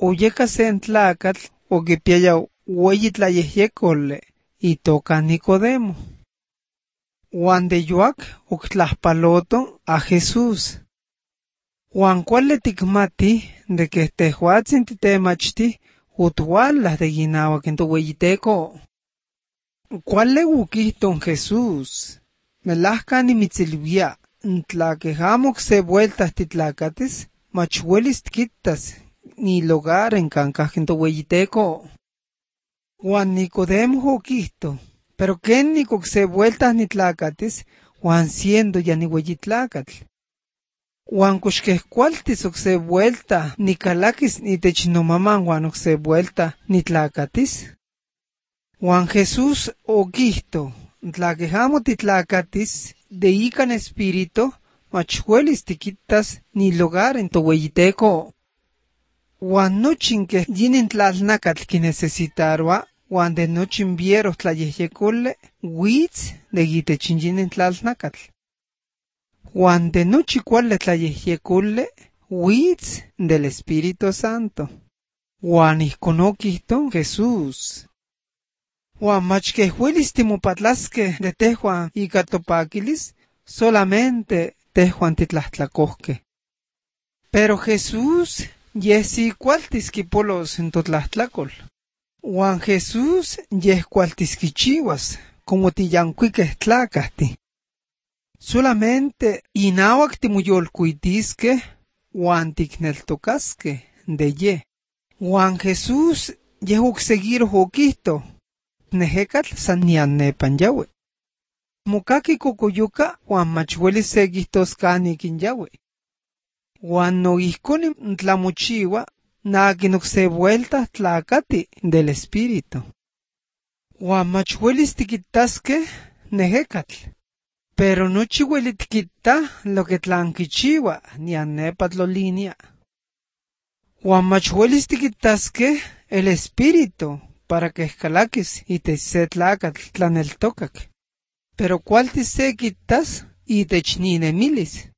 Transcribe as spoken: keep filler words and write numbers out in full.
oyeka sen tlacatl oquipiaya ueyi tlayehyecolli itoca Nicodemo. Uan de yuac octlahpaloto a Jesús. Uan cuali ticmati de que tehuatzin titemachti utwalah de ginauac en toweyiteco. Cuali uquihton Jesús. Melahca nimitzilvia, ntlaqueh amo se vueltas titlacatis, mach uelis tquittas ni lugar en cancaj en toweyiteco. Uan Nicodemo oquihto, pero ken nicoc se vueltas nitlacatis, uan siendo ya niueyitlacatl. Uan coxqueh cualtis oc se vuelta nicalaquis nitech nomaman uan oc se vuelta nitlacatis. Uan Jesús oquihto, tlaqueh amo titlacatis de ican espíritu, mach uelis tiquittas ni lugar en toweyiteco. Uan nochin queh yinin tlalnacatl quinesesitaroa, uan de nochin vieros tlayehyecolli, huitz de itech yinin tlalnacatl. Uan de nochi cuali tlayehyecolli, huitz del Espíritu Santo. Uan ihcon oquihton Jesús. Uan mach queh uelis timopatlasqueh de tehuan ica topaquilis, solamente tehuan titlahtlacohqueh. Pero Jesús yeh si cualtis quipolos en totlahtlacolh. Uan Jesús yeh cualtis quichiuas, como tiyancuiqueh tlacahti. Solamente inauac timoyolcuitisqueh uan ticneltocasqueh de yeh. Uan Jesús yeh ocseguiroh oquihto, nehecatl san nian nepan yaui. Mocaqui cocoyuca uan mach uelis se quihtos canih quinyaui. Uan no ihconim tlamochiua naquin oc se vuelta tlacati del Espíritu. Uan mach uelis tiquitasqueh nehecatl. Pero nochi ueli tiquita lo que tlan quichiua nian nepa tlolinia. Uan mach uelis tiquitasqueh el Espíritu para que calaquis itech se tlacatl tlaneltocac. Pero cualtis se quittas itech ninemilis.